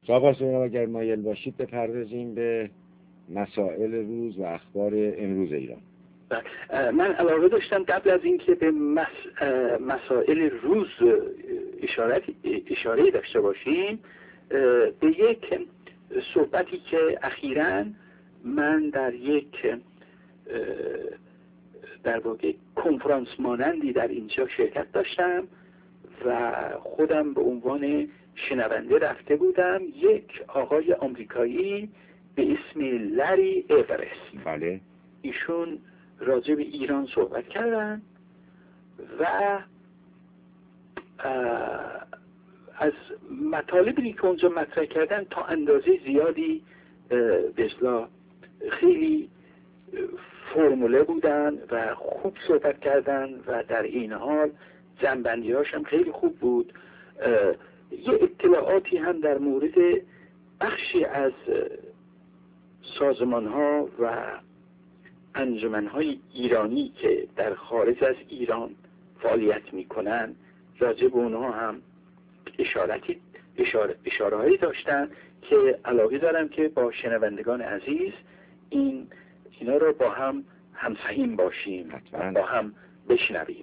آقا سهراب اگر مایل باشید بپردازیم به مسائل روز و اخبار امروز ایران. من علاقه داشتم قبل از اینکه به مسائل روز اشاره داشته باشیم به یک صحبتی که اخیراً من در یک در واقع کنفرانس مانندی در اینجا شرکت داشتم و خودم به عنوان شنونده رفته بودم. یک آقای آمریکایی به اسم لری اورست، بله، ایشون راجع به ایران صحبت کردن و از مطالبی که اونجا مطرح کردن تا اندازه زیادی به اصطلاح خیلی فرموله بودن و خوب صحبت کردن و در این حال جنبندی هاشم خیلی خوب بود. یه اطلاعاتی هم در مورد بخشی از سازمان ها و انجمن های ایرانی که در خارج از ایران فعالیت میکنن راجع به اونها هم اشاره هایی داشتن که علاقه دارم که با شنوندگان عزیز اینا رو با هم همفهیم باشیم، با هم بشنویم.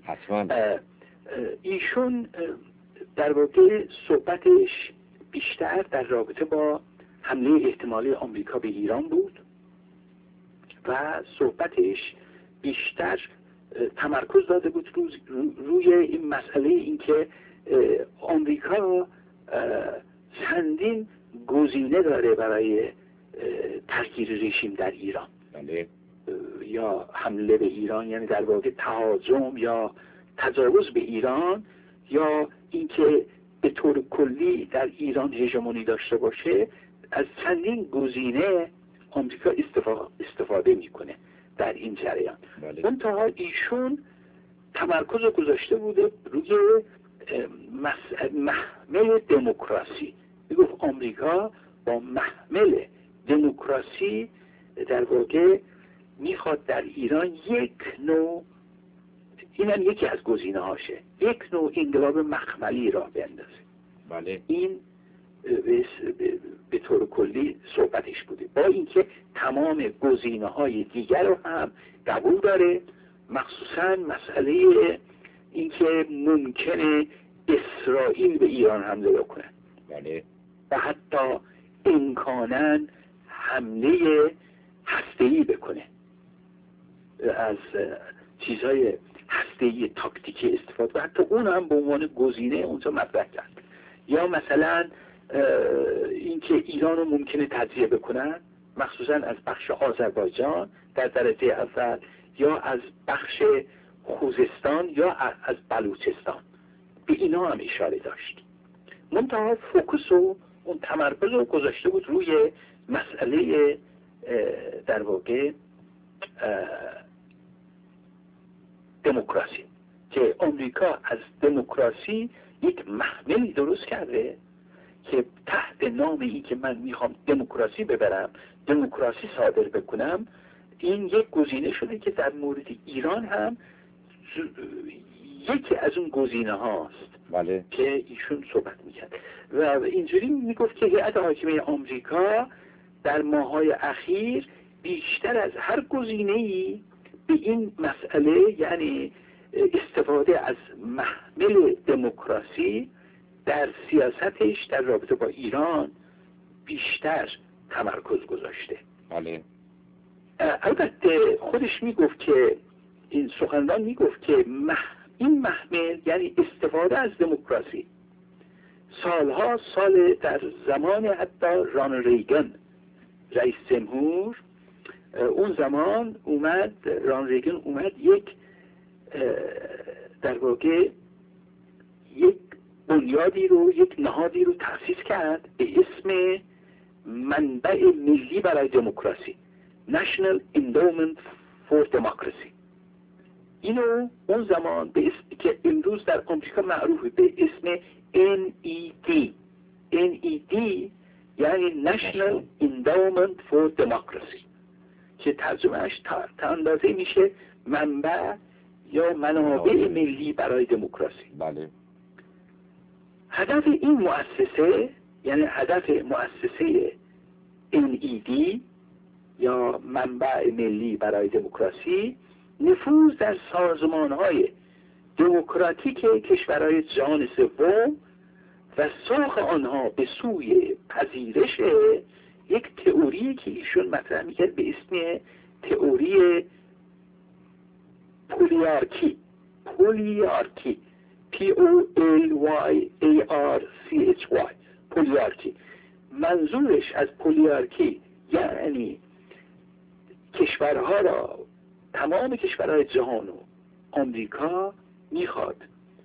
ایشون در واقع صحبتش بیشتر در رابطه با حمله احتمالی آمریکا به ایران بود و صحبتش بیشتر تمرکز داده بود روی این مسئله اینکه آمریکا چندین گزینه داره برای تغییر رژیم در ایران. بله. یا حمله به ایران، یعنی در واقع تهاجم یا تجاوز به ایران، یا اینکه به طور کلی در ایران هژمونی داشته باشه. از چندین گزینه آمریکا استفاده میکنه در این جریان. بله. منتها ایشون تمرکز گذاشته بوده روی محمل دموکراسی. میگفت آمریکا با محمل دموکراسی در واقع میخواد در ایران یک نوع، اینم یکی از گزینه هاشه، یک نوع انقلاب مخملی را بندازه. بله. این به طور کلی صحبتش بوده، با اینکه تمام گزینه های دیگر رو هم قبول داره، مخصوصا مسئله اینکه ممکنه اسرائیل به ایران حمله بکنه. بله. و حتی امکاناً حمله هسته‌ای بکنه، از چیزهای هسته‌ای تاکتیکی استفاده، و حتی اون هم به عنوان گزینه اونجا مطرح کرد. یا مثلا اینکه ایران رو ممکنه تجزیه بکنن، مخصوصا از بخش آذربایجان در درجه اول، یا از بخش خوزستان یا از بلوچستان. به اینا هم اشاره داشت. منتها فوکس و اون تمرکز رو گذاشته بود روی مسئله در واقع دموکراسی، که آمریکا از دموکراسی یک محملی درست کرده که تحت نام این که من میخوام دموکراسی ببرم، دموکراسی صادر بکنم، این یک گزینه شده که در مورد ایران هم یکی از اون گزینه هاست. بله. که ایشون صحبت میکرد و اینجوری میگفت که هیئت حاکمه آمریکا در ماه‌های اخیر بیشتر از هر گزینه‌ای به این مسئله، یعنی استفاده از محمل دموکراسی در سیاستش در رابطه با ایران بیشتر تمرکز گذاشته. بله. البته خودش میگفت که این سخنران میگفت که این محمل یعنی استفاده از دموکراسی سال در زمان حتی رانالد ریگن رئیس جمهور، اون زمان رانالد ریگن اومد یک در واقع یک بنیادی رو، یک نهادی رو تأسیس کرد به اسم منبع ملی برای دموکراسی، National Endowment for Democracy. اینو اون زمان به اسم که امروز در آمریکا معروفه به اسم NED یعنی National Endowment for Democracy، که ترجمهش تا اندازه میشه منبع یا منابع ملی برای دموکراسی. بله. هدف این مؤسسه یعنی هدف مؤسسه NED یا منبع ملی برای دموکراسی نفوذ در سازمان‌های دموکراتیک کشورهای جهان سوم و سوق آنها به سوی پذیرش یک تئوری که ایشون مطرح می‌کرد به اسم تئوری پولیارکی POLYARCHY پولیارکی. منظورش از پولیارکی یعنی کشورها را، تمام کشورهای جهان و آمریکا میخواد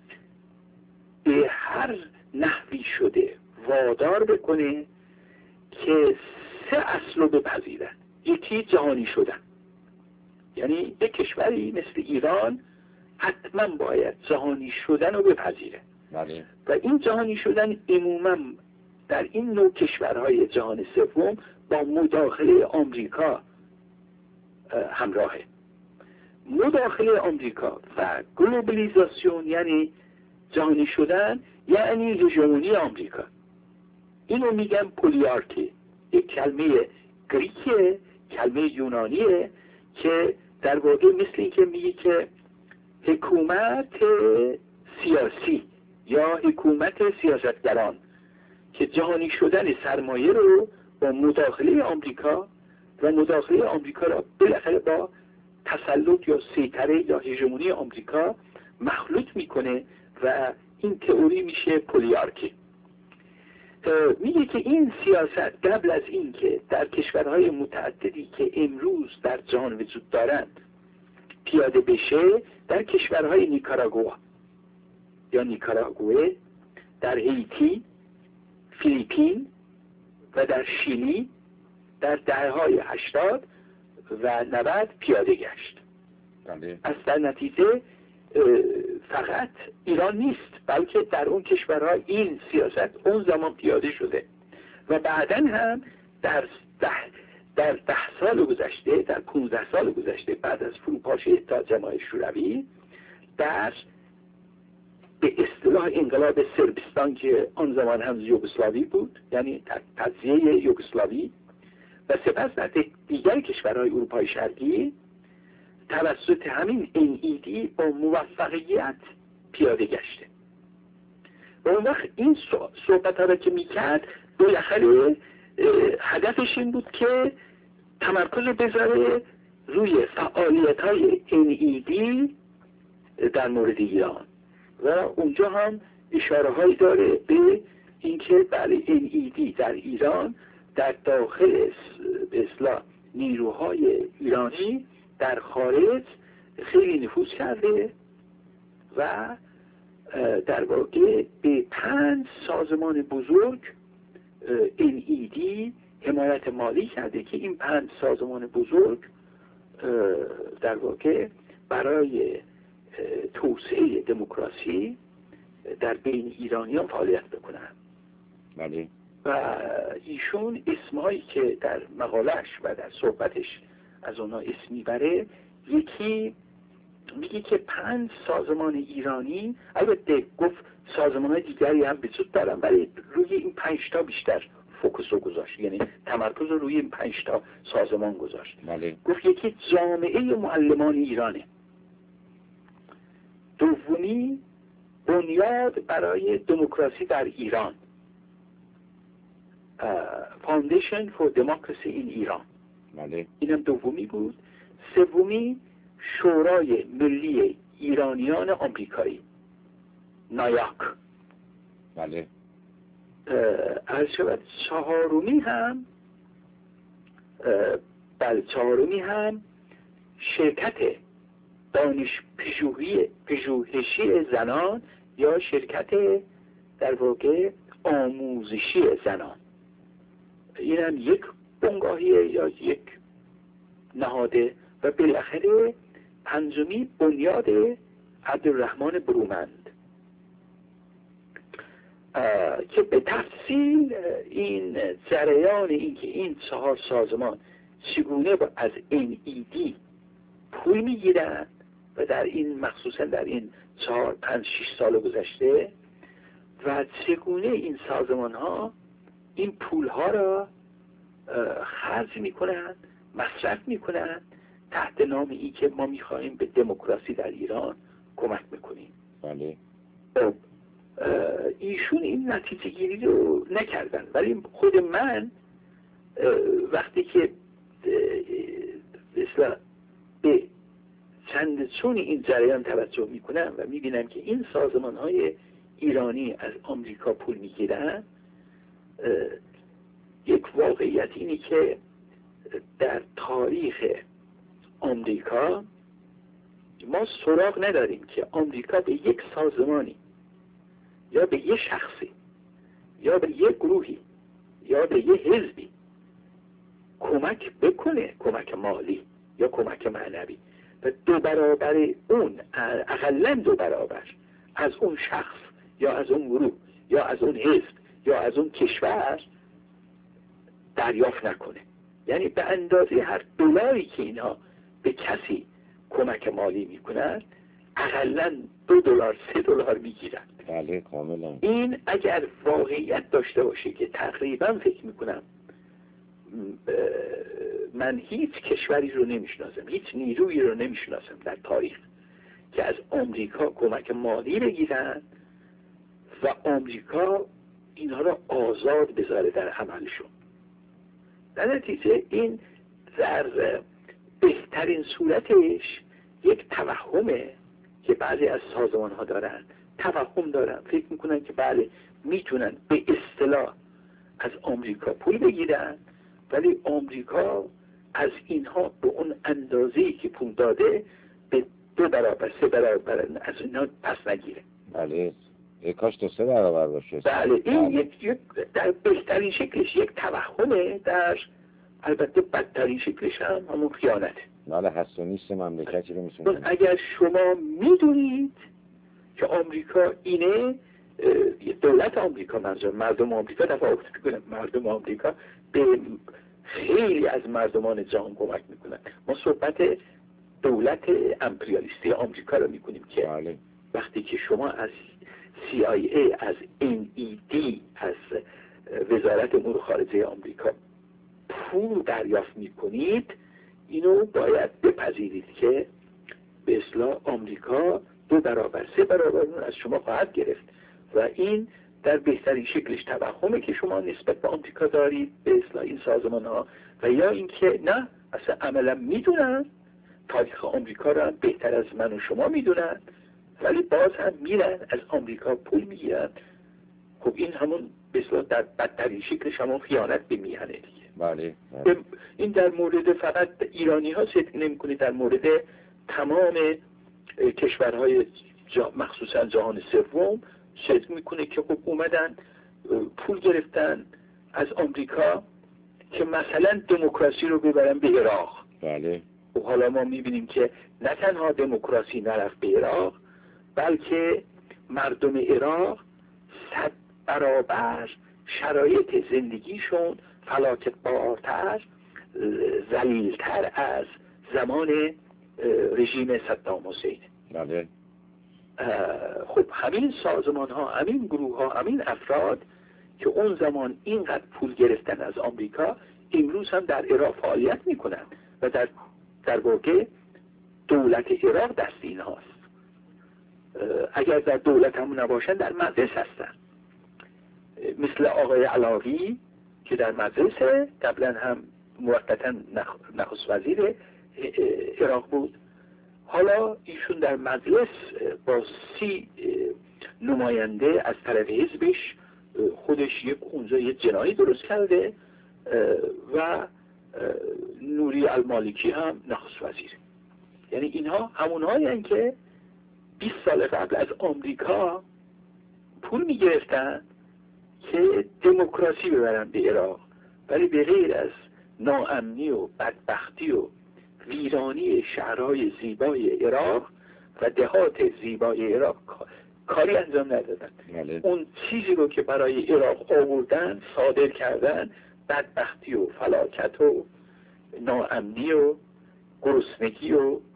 به هر نحوی شده وادار بکنه که 3 اصل رو بپذیرن. یکی جهانی شدن، یعنی یک کشوری مثل ایران حتما باید جهانی شدن رو بپذیره. بله. و این جهانی شدن عموما در این نوع کشورهای جهان سوم با مداخله آمریکا همراهه. مداخله آمریکا و گلوبالیزاسیون یعنی جهانی شدن، یعنی هژمونی آمریکا. اینو میگن پولیارکی. یک کلمه گریکه، کلمه یونانیه که در واقع مثل این که میگه که حکومت سیاسی یا حکومت سیاستگران که جهانی شدن سرمایه رو با مداخله آمریکا و مداخله آمریکا را بالاخره با تسلط یا سیطره یا هژمونی آمریکا مخلوط میکنه و این تئوری میشه پولیارکی. میگه که این سیاست قبل از این که در کشورهای متعددی که امروز در جهان وجود دارند پیاده بشه، در کشورهای نیکاراگوآ یا نیکاراگوئه، در هیتی، فیلیپین و در شیلی در دهه‌های 80 و 90 پیاده گشت. از در نتیجه فقط ایران نیست، بلکه در اون کشورها این سیاست اون زمان پیاده شده و بعداً هم در 10 سال گذشته، در 15 سال گذشته بعد از فروپاشی اتحاد جماهیر شوروی، در به اصطلاح انقلاب صربستان که آن زمان هم یوگسلاوی بود، یعنی تجزیه یوگسلاوی، و سپس در دیگر کشورهای اروپای شرقی توسط همین NED با موفقیت پیاده گشته. و اون وقت این صحبت ها را که میکرد بالاخره هدفش این بود که تمرکز بذاره روی فعالیت های NED در مورد ایران و اونجا هم اشاره هایی داره به اینکه برای NED در ایران در داخل به اصطلاح نیروهای ایرانی در خارج خیلی نفوذ کرده و در واقع به 5 سازمان بزرگ NED حمایت مالی کرده که این 5 سازمان بزرگ در واقع برای توسعه دموکراسی در بین ایرانیان فعالیت بکنن. بله. و ایشون اسمهایی که در مقالش و در صحبتش از اونها اسم میبره، یکی میگه که 5 سازمان ایرانی، البته گفت سازمان های دیگری هم وجود دارن ولی روی این 5 تا بیشتر فوکس رو گذاشت، یعنی تمرکز رو روی این 5 تا سازمان گذاشت. بله. گفت یکی جامعه معلمان ایرانه، دومی بنیاد برای دموکراسی در ایران، Foundation for Democracy in ایران، بله. اینم دومی بود. سومی شورای ملی ایرانیان آمریکایی، نایاک. بله. عرض شود چهارمی هم شرکت دانش پژوهشی زنان یا شرکت در واقع آموزشی زنان. این هم یک بنگاهیه یا یک نهاده. و بالاخره پنجمی بنیاد عبدالرحمن برومند که به تفصیل این جریان این که این 4 سازمان چگونه از NED پول میگیرن و در این مخصوصا در این 4 5 6 سال گذشته و چگونه این سازمان ها این پولها را خرج میکنن، مصرف میکنن تحت نام این که ما میخواهیم به دموکراسی در ایران کمک میکنیم. بله. ایشون این نتیجه گیری رو نکردن، ولی خود من وقتی که به چند چون این جریان توجه میکنم و میبینم که این سازمان های ایرانی از آمریکا پول میگیرن، یک واقعیت اینی که در تاریخ آمریکا ما سراغ نداریم که آمریکا به یک سازمانی یا به یک شخصی یا به یک گروهی یا به یک حزبی کمک بکنه، کمک مالی یا کمک معنوی، و 2 برابر اون، اقلاً 2 برابر از اون شخص یا از اون گروه یا از اون حزب یا از اون کشور دریافت نکنه. یعنی به اندازه هر دلاری که اینها به کسی کمک مالی میکنن اقلاً 2 دلار 3 دلار میگیرن. بله کاملا. این اگر واقعیت داشته باشه که تقریبا فکر میکنم من هیچ کشوری رو نمیشناسم، هیچ نیرویی رو نمیشناسم در تاریخ که از آمریکا کمک مالی بگیرن و آمریکا اینها رو آزاد بذاره در عملشون. در نتیجه این در بهترین صورتش یک توهمه که بعضی از سازمان ها دارن، توهم دارن، فکر میکنن که بله میتونن به اصطلاح از آمریکا پول بگیرن، ولی آمریکا از اینها به اون اندازه‌ای که پول داده به 2 برابر 3 برابر از اینها پس نگیره. بله کاش 2-3 برابر باشه. بله این یک در بهترین شکلش یک توهمه، در البته بدترین شکلش هم همون خیانته. بله هست و نیست مملکتی رو میتونه. اگر شما میدونید که آمریکا اینه، دولت آمریکا، منظور مردم آمریکا، تفاوت میکنه، مردم آمریکا به خیلی از مردمان جهان کمک میکنن. ما صحبت دولت امپریالیستی آمریکا رو میکنیم که بله. وقتی که شما از CIA، از NED، از وزارت امور خارجه آمریکا پول دریافت میکنید، اینو باید بپذیرید که به اصطلاح آمریکا 2 برابر 3 برابر از شما خواهد گرفت و این در بهترین شکلش توهمه که شما نسبت به آمریکا دارید، به اصطلاح این سازمان ها، و یا اینکه نه اصلا عملا میدونن تاریخ آمریکا رو هم بهتر از من و شما میدونن، ولی باز هم میرن از آمریکا پول میگیرن. خب این همون به اصطلاح در بدترین شکلش همون خیانت به میهنه دیگه. بله. این در مورد فقط ایرانی ها صدق نمی‌کنه، در مورد تمام کشورهای مخصوصا جهان سوم صدق میکنه که خب اومدن پول گرفتن از آمریکا که مثلا دموکراسی رو ببرن به عراق. بله. و حالا ما میبینیم که نه تنها دموکراسی نرفت به عراق، بلکه مردم عراق 100 برابر شرایط زندگیشون فلاکتبارتر، ذلیل‌تر از زمان رژیم صدام حسین. بله. خب همین سازمان ها، همین گروه ها، همین افراد که اون زمان اینقدر پول گرفتن از آمریکا، امروز هم در عراق فعالیت میکنن و در واقع دولت عراق دست این هاست. اگر در دولت همون نباشن در مجلس هستن، مثل آقای علاوی که در مجلس قبلا هم موقتا نخست وزیر عراق بود، حالا ایشون در مجلس با 30 نماینده از طرف حزبش خودش اونجا یک جناحی درست کرده و نوری المالکی هم نخست وزیر. یعنی اینها همونهایی هستند که 20 سال قبل از آمریکا پول میگرفتن که دموکراسی ببرن به عراق، ولی به غیر از ناامنی و بدبختی و ویرانی شهرهای زیبای عراق و دهات زیبای عراق کاری انجام ندادن. اون چیزی رو که برای عراق آوردن صادر کردن، بدبختی و فلاکت و ناامنی و گرسنگی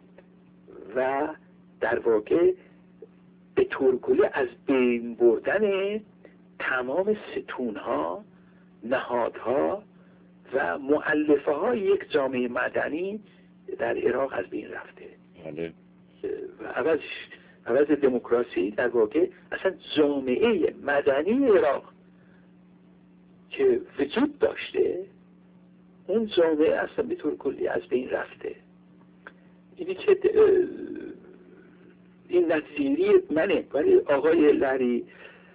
و در واقع به طور کلی از بین بردن تمام ستونها، نهادها و مؤلفه های یک جامعه مدنی در عراق از بین رفته. بله. و عوض دموکراسی در واقع اصلا جامعه مدنی عراق که وجود داشته، اون جامعه اصلا به طور کلی از بین رفته. اینی که این نتیجه منه، ولی آقای لری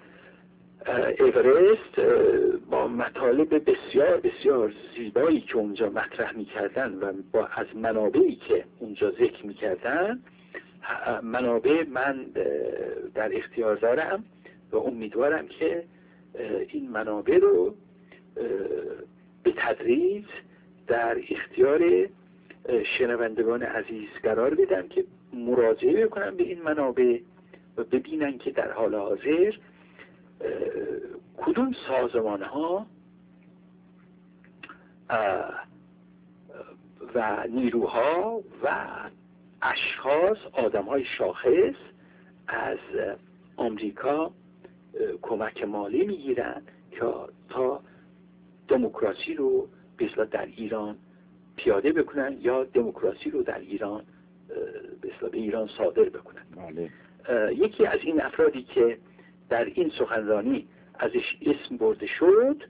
اورست با مطالب بسیار بسیار زیبایی که اونجا مطرح می‌کردن و با از منابعی که اونجا ذکر می‌کردن، منابع من در اختیار دارم و امیدوارم که این منابع رو به تدریج در اختیار شنوندگان عزیز قرار بدم که مراجعه بکنم به این منابع و ببینن که در حال حاضر کدوم سازمان ها و نیروها و اشخاص، آدم های شاخص از آمریکا کمک مالی میگیرن تا دموکراسی رو مثلا در ایران پیاده بکنن یا دموکراسی رو در ایران به ایران صادر بکنن. بله. یکی از این افرادی که در این سخنرانی ازش اسم برده شد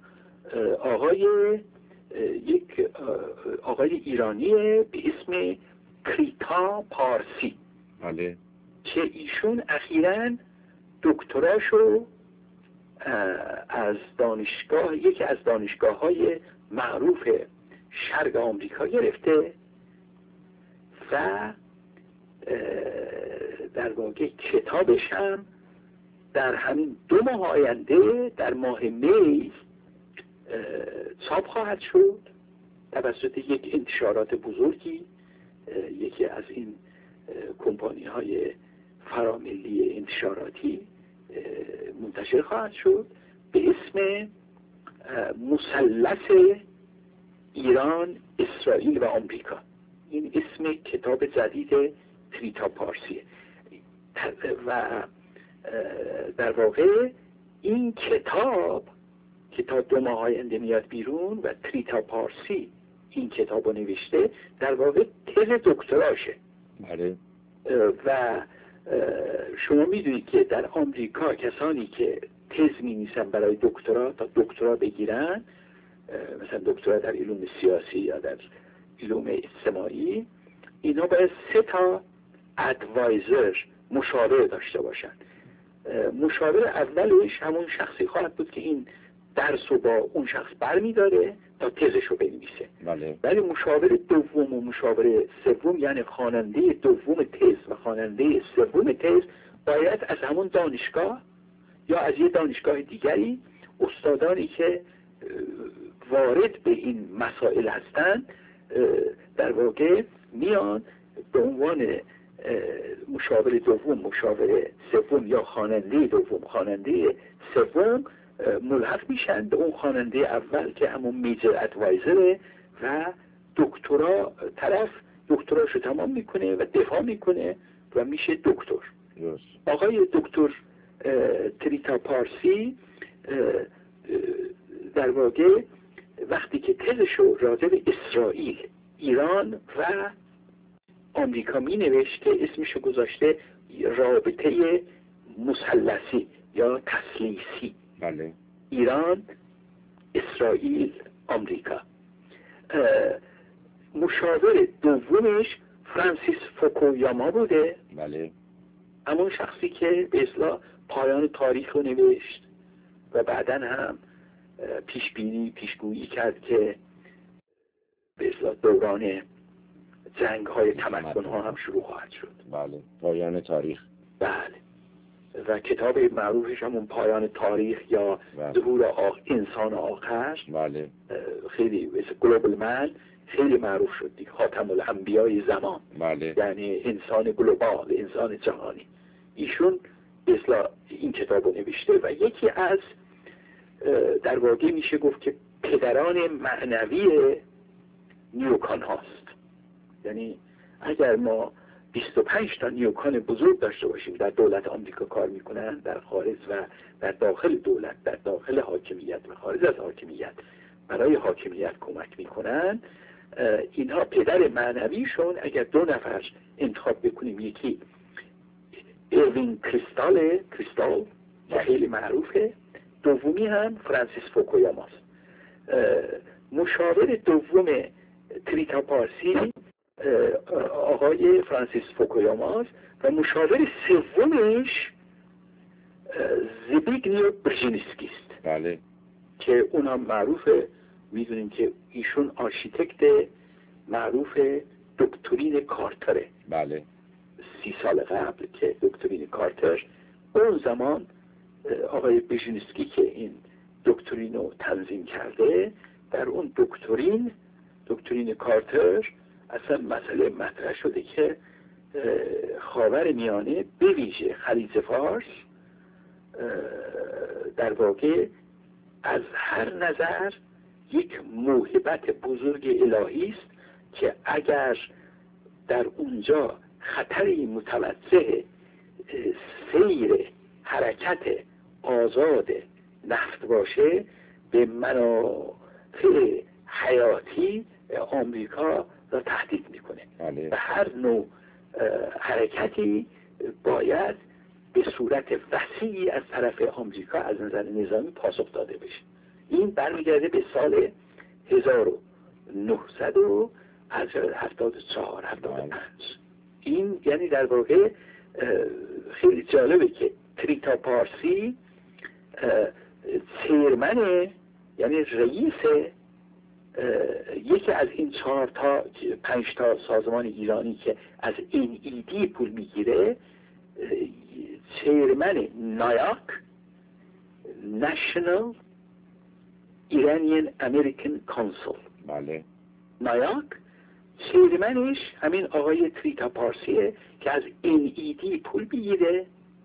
آقای ایرانی به اسم کریتا پارسی. بله. که ایشون اخیراً دکتراشو از یکی از دانشگاه‌های معروف شرق آمریکا گرفته و در واقع کتابش هم در همین 2 ماه آینده در ماه می چاپ خواهد شد توسط یک انتشارات بزرگی، یکی از این کمپانی های فراملی انتشاراتی منتشر خواهد شد به اسم مثلث ایران، اسرائیل و آمریکا. این اسم کتاب جدید کریتا پارسیه و در واقع این کتاب که تا 2 ماه آینده میاد بیرون و کریتا پارسی این کتاب رو نوشته، در واقع تز دکتراشه. بله. و شما میدونید که در آمریکا کسانی که تز می‌نویسن برای دکترا تا دکترا بگیرن، مثلا دکترا در علوم سیاسی یا در علوم اجتماعی، اینا باید 3 تا ادوایزر، مشاور داشته باشن. مشاور اولش همون شخصی خواهد بود که این درس رو با اون شخص برمی‌داره تا تزش رو بنویسه. بله. ولی مشاور دوم و مشاور سوم، یعنی خواننده دوم تز و خواننده سوم تز، باید از همون دانشگاه یا از یه دانشگاه دیگری استادانی که وارد به این مسائل هستند در واقع میان به عنوان مشاور دوم، مشاور سوم یا خواننده دوم، خواننده سوم ملحق میشن به اون خواننده اول که همون میجر ادوایزره و دکتراشو تمام میکنه و دفاع میکنه و میشه دکتر. آقای دکتر کریتا پارسی در واقع وقتی که تزشو راجع به اسرائیل، ایران و آمریکا می نوشت که اسمشو گذاشته رابطه مثلثی یا تثلیثی. بله. ایران، اسرائیل، آمریکا. مشاور دومش فرانسیس فوکویاما بوده. بله. همون شخصی که به اصطلاح پایان تاریخ رو نوشت و بعداً هم پیشگویی کرد که به اصطلاح دوران جنگ های تمدن ها هم شروع خواهد شد. بله. پایان تاریخ. بله. و کتاب معروفش همون پایان تاریخ یا ظهور انسان آخر. بله. خیلی مثل گلوبال من خیلی معروف شد دیگه، خاتم الانبیای زمان. بله. یعنی انسان گلوبال، انسان جهانی. ایشون اصلا این کتاب رو نوشته و یکی از در واقع میشه گفت که پدران معنوی نیوکان هاست. یعنی اگر ما 25 تا نیوکان بزرگ داشته باشیم در دولت آمریکا کار میکنن، در خارج و در داخل دولت، در داخل حاکمیت و خارج از حاکمیت برای حاکمیت کمک میکنن، اینها پدر معنویشون اگر 2 نفر انتخاب بکنیم، یکی اروین کریستال که خیلی معروفه، دومی هم فرانسیس فوکویاماست. مشاور دوم تریتا پارسی آقای فرانسیس فوکویاماست و مشاور سومش زبیگنیو برژینسکی است. بله. که اونها معروفه، میدونیم که ایشون آرشیتکت معروف دکترین کارتره. بله. 30 سال قبل که دکترین کارتر، اون زمان آقای برژینسکی که این دکترین رو تنظیم کرده، در اون دکترین کارتر اصلا مسئله مطرح شده که خاور میانه به ویژه خلیج فارس در واقع از هر نظر یک موهبت بزرگ الهی است که اگر در اونجا خطری متوجه سیر حرکت آزاد نفت باشه، به منافع حیاتی آمریکا را تهدید میکنه. بله. و هر نوع حرکتی باید به صورت وسیعی از طرف آمریکا از نظر نظامی پاسخ داده بشه. این برمیگرده به سال 1974 75. این یعنی در واقع خیلی جالبه که تریتا پارسی چیرمن، یعنی رئیس یکی از این 5 تا سازمان ایرانی که از NED پول میگیره، چیرمن نایاک National Iranian American Council. بله. نایاک چیرمنش همین آقای تریتا پارسیه که از NED پول میگیره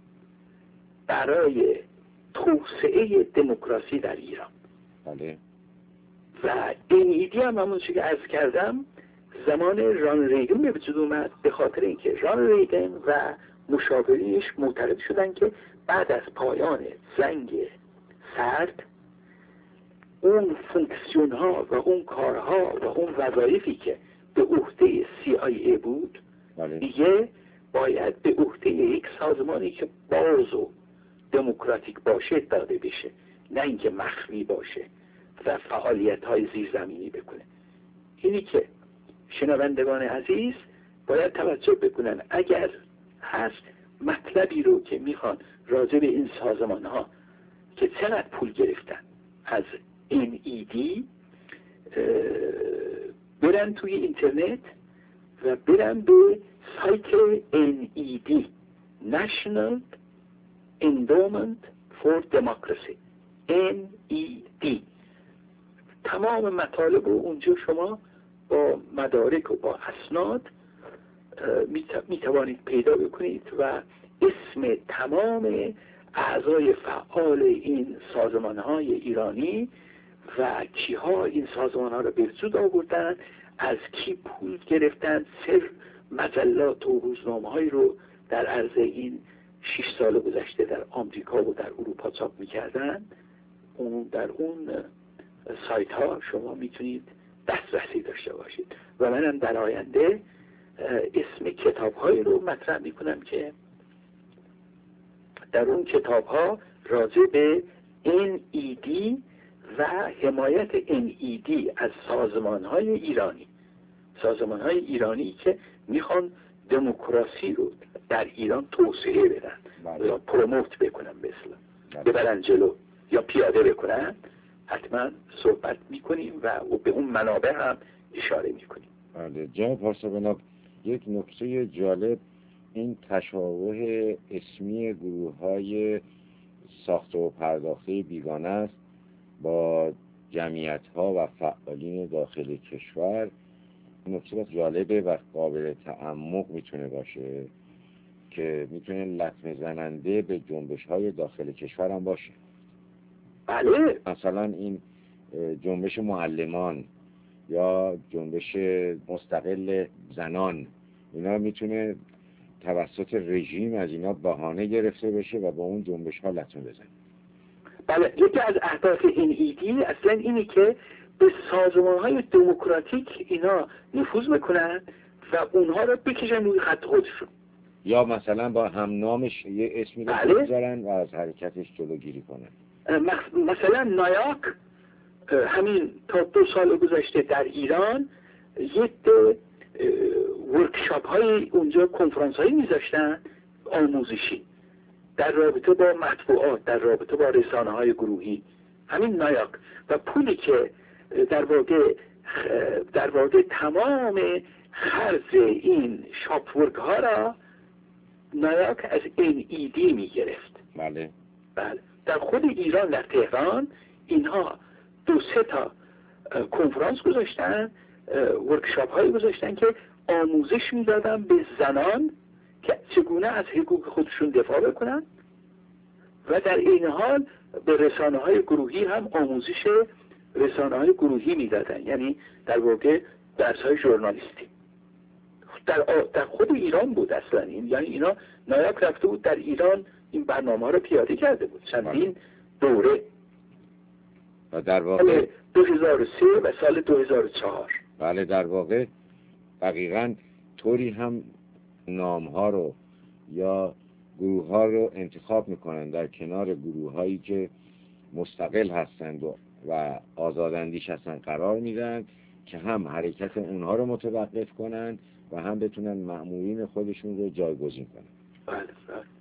برای توسعه دموکراسی در ایران. بله. و NED هم همون چیزی که عرض کردم زمان ران ریگن به وجود اومد، به خاطر اینکه ران ریگن و مشاورینش معتقد شدن که بعد از پایان جنگ سرد اون فونکسیون ها و اون کارها و اون وظایفی که به عهده CIA بود، بله. دیگه باید به عهده یک سازمانی که باز و دموکراتیک باشه داده بشه، نه اینکه مخفی باشه و فعالیت های زیرزمینی بکنه. اینی که شنوندگان عزیز باید توجه بکنن، اگر هست مطلبی رو که میخوان راجع به این سازمان ها که چقدر پول گرفتن از NED، برن توی اینترنت و برن به سایت NED National Endowment for Democracy NED، تمام مطالب رو اونجا شما با مدارک و با اسناد می توانید پیدا بکنید و اسم تمام اعضای فعال این سازمان های ایرانی و کیها این سازمان ها را به وجود آوردن، از کی پول گرفتن، مجلات و روزنامه هایی رو در عرض این 6 سال گذشته در آمریکا و در اروپا چاپ میکردن. در اون سایت ها شما میتونید دسترسی داشته باشید و منم در آینده اسم کتاب هایی رو مطرح میکنم که در اون کتاب ها راجع به NED و حمایت NED از سازمان های ایرانی که میخوان دموکراسی رو در ایران توسعه بدن یا پروموت بکنن، مثلا ببرن جلو یا پیاده بکنن، حتما صحبت میکنیم و به اون منابع هم اشاره میکنیم. بله. جناب پارسا، یک نکته جالب این تشابه اسمی گروه‌های ساخته و پرداخته بیگانه است با جمعیت‌ها و فعالین داخل کشور. نکته جالبه و قابل تعمق میتونه باشه که میتونه لطمه زننده به جنبش‌های داخل کشور هم باشه. بله. مثلا این جنبش معلمان یا جنبش مستقل زنان، اینا میتونه توسط رژیم از اینا بهانه گرفته بشه و با اون جنبش ها لطمه بزنه. بله، یکی از اهداف این ایدی اصلا اینه که به سازمان های دموکراتیک اینا نفوذ بکنن و اونها رو بکشن روی خط خودشون، یا مثلا با هم نامش یه اسمی رو بگذارن و از حرکتش جلوگیری کنن. مثلا نایاک همین تا 2 سال گذشته در ایران یک ورکشاپ های اونجا، کنفرانس هایی میذاشتن آموزشی در رابطه با مطبوعات، در رابطه با رسانه های گروهی، همین نایاک. و پولی که در واقع تمام خرج این شاپ ورک ها را نایاک از NED می گرفت. بله. بله. در خود ایران، در تهران، اینها 2-3 تا کنفرانس گذاشتن، ورکشاپ هایی گذاشتن که آموزش میدادن به زنان که چگونه از حقوق خودشون دفاع بکنن و در این حال به رسانه های گروهی هم آموزش رسانه های گروهی میدادن، یعنی در واقع درس های ژورنالیستی در خود ایران بود اصلا این، یعنی اینا نایاک رفته بود در ایران این برنامه ها رو پیاده کرده بود چندین دوره و در واقع 2003 و سال 2004. بله، در واقع دقیقاً طوری هم نام ها رو یا گروه ها رو انتخاب میکنن در کنار گروه هایی که مستقل هستند و آزاداندیش هستند قرار میدن که هم حرکت اونها رو متوقف کنن و هم بتونن مأمورین خودشون رو جایگزین کنن. بله.